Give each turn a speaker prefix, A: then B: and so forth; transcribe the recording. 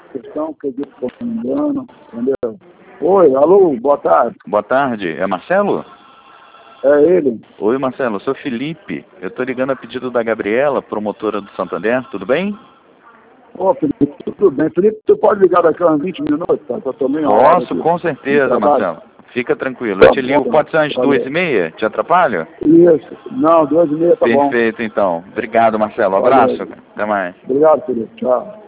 A: questão, que eu estou me engano, entendeu? Oi, alô, boa tarde.
B: Boa tarde, é Marcelo?
A: É ele.
B: Oi, Marcelo, eu sou Felipe. Eu estou ligando a pedido da Gabriela, promotora do Santander, tudo bem?
A: Ô, Felipe, tudo bem. Felipe, tu pode ligar daqui a uns 20 minutos, tá? Eu tô meio hora
B: Posso,
A: aqui
B: com
A: de
B: certeza,
A: trabalho.
B: Marcelo. Fica tranquilo. Eu te ligo,
A: Tá bom,
B: pode ser às
A: valeu.
B: 2h30? Te atrapalho?
A: Isso. Não, 2h30 tá bom.
B: Perfeito, então. Obrigado, Marcelo.
A: Valeu.
B: Abraço. Até mais.
A: Obrigado, Felipe. Tchau.